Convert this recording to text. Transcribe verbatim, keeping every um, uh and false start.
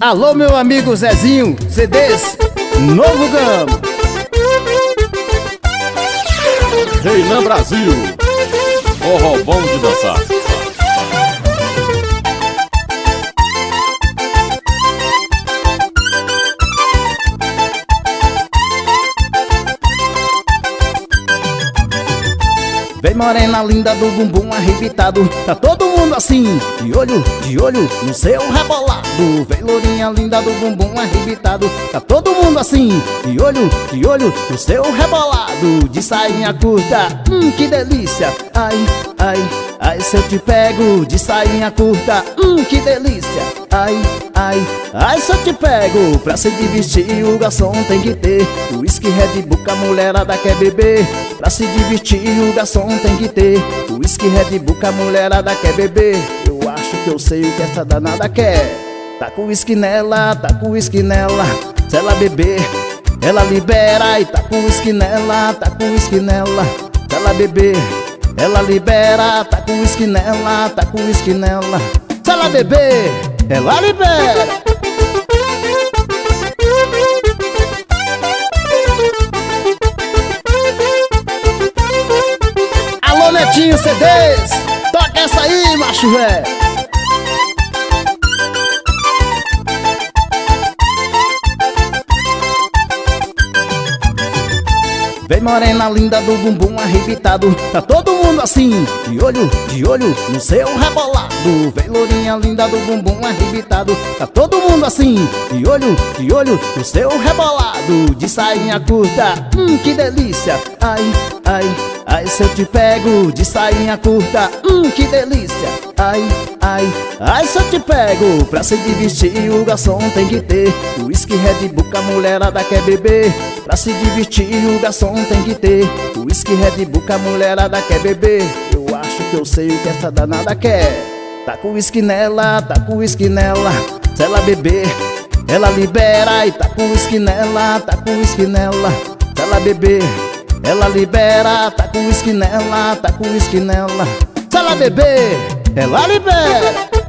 Alô, meu amigo Zezinho, C Ds, Novo Gama. Reinan Brasil, forró bom de dançar. Vem morena linda do bumbum arrebitado, tá todo mundo assim, de olho, de olho no seu rebolado. Vem lourinha linda do bumbum arrebitado, tá todo mundo assim, de olho, de olho no seu rebolado. De sainha curta, hum, que delícia. Ai, ai, ai, se eu te pego. De sainha curta, hum, que delícia. Ai, ai, ai, se eu te pego. Pra se divertir o garçom tem que ter whisky, Red Bull, que a mulherada quer beber. Pra se divertir o garçom tem que ter whisky, Red Bull, que a mulherada quer beber. Eu acho que eu sei o que essa danada quer. Tá com whisky nela, tá com whisky nela. Se ela beber, ela libera. E tá com whisky nela, tá com whisky nela. Se ela beber, ela libera. Tá com whisky nela, tá com whisky nela. Se ela beber, ela libera. Alô, Netinho C Ds, toca essa aí, macho velho. Vem morena linda do bumbum arrebitado, tá todo mundo assim, de olho, de olho no seu rebolado. Vem lourinha linda do bumbum arrebitado, tá todo mundo assim, de olho, de olho no seu rebolado. De sainha curta, hum, que delícia. Ai, ai, ai, se eu te pego. De sainha curta, hum, que delícia. Ai, ai, ai, se eu te pego. Pra se divertir o garçom tem que ter whisky, Red Bull, que a mulherada quer beber. Pra se divertir o garçom tem que ter whisky, Red Bull, que a mulherada quer beber. Eu acho que eu sei o que essa danada quer. Tá com whisky nela, tá com whisky nela. Se ela beber, ela libera. E tá com whisky nela, tá com whisky nela. Se ela beber, ela libera. Tá com whisky nela, tá com whisky nela. Se ela beber, ela libera.